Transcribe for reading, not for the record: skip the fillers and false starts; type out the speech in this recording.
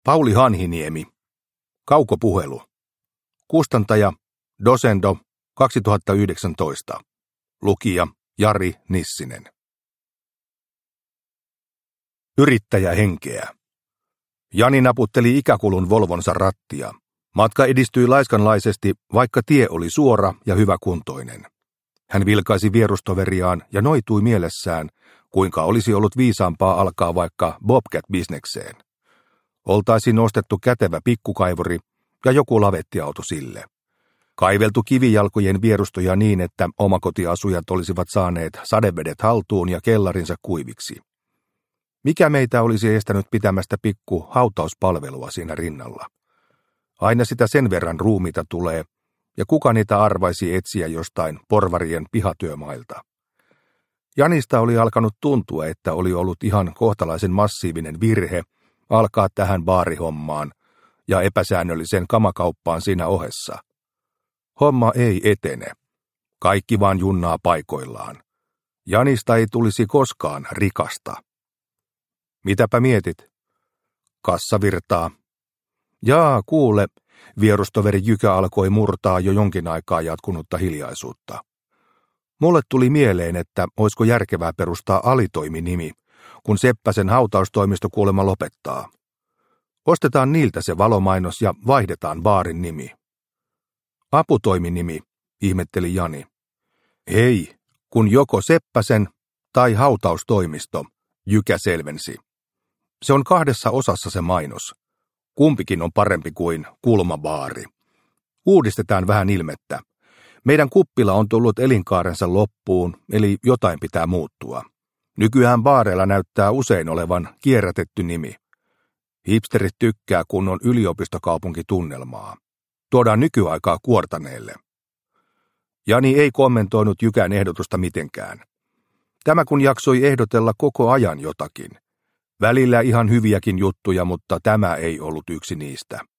Pauli Hanhiniemi. Kaukopuhelu. Kustantaja Dosendo 2019. Lukija Jari Nissinen. Yrittäjähenkeä. Jani naputteli ikäkulun Volvonsa rattia. Matka edistyi laiskanlaisesti, vaikka tie oli suora ja hyväkuntoinen. Hän vilkaisi vierustoveriaan ja noitui mielessään, kuinka olisi ollut viisaampaa alkaa vaikka Bobcat-bisnekseen. Oltaisiin ostettu kätevä pikkukaivuri ja joku lavettiauto sille. Kaiveltu kivijalkojen vierustoja niin, että omakotiasujat olisivat saaneet sadevedet haltuun ja kellarinsa kuiviksi. Mikä meitä olisi estänyt pitämästä pikku hautauspalvelua siinä rinnalla? Aina sitä sen verran ruumiita tulee, ja kuka niitä arvaisi etsiä jostain porvarien pihatyömailta? Janista oli alkanut tuntua, että oli ollut ihan kohtalaisen massiivinen virhe alkaa tähän baarihommaan ja epäsäännölliseen kamakauppaan siinä ohessa. Homma ei etene. Kaikki vaan junnaa paikoillaan. Janista ei tulisi koskaan rikasta. Mitäpä mietit? Kassavirtaa. Jaa, kuule, vierustoveri Jykä alkoi murtaa jo jonkin aikaa jatkunutta hiljaisuutta. Mulle tuli mieleen, että olisiko järkevää perustaa alitoiminimi, kun Seppäsen hautaustoimisto kuulemma lopettaa. Ostetaan niiltä se valomainos ja vaihdetaan baarin nimi. Aputoiminimi, ihmetteli Jani. Ei, kun joko Seppäsen tai hautaustoimisto, Jykä selvensi. Se on 2 osassa se mainos. Kumpikin on parempi kuin kulmabaari. Uudistetaan vähän ilmettä. Meidän kuppila on tullut elinkaarensa loppuun, eli jotain pitää muuttua. Nykyään baareilla näyttää usein olevan kierrätetty nimi. Hipsterit tykkää, kun on yliopistokaupunkitunnelmaa. Tuodaan nykyaikaa kuortaneelle. Jani ei kommentoinut Jykän ehdotusta mitenkään. Tämä kun jaksoi ehdotella koko ajan jotakin. Välillä ihan hyviäkin juttuja, mutta tämä ei ollut yksi niistä.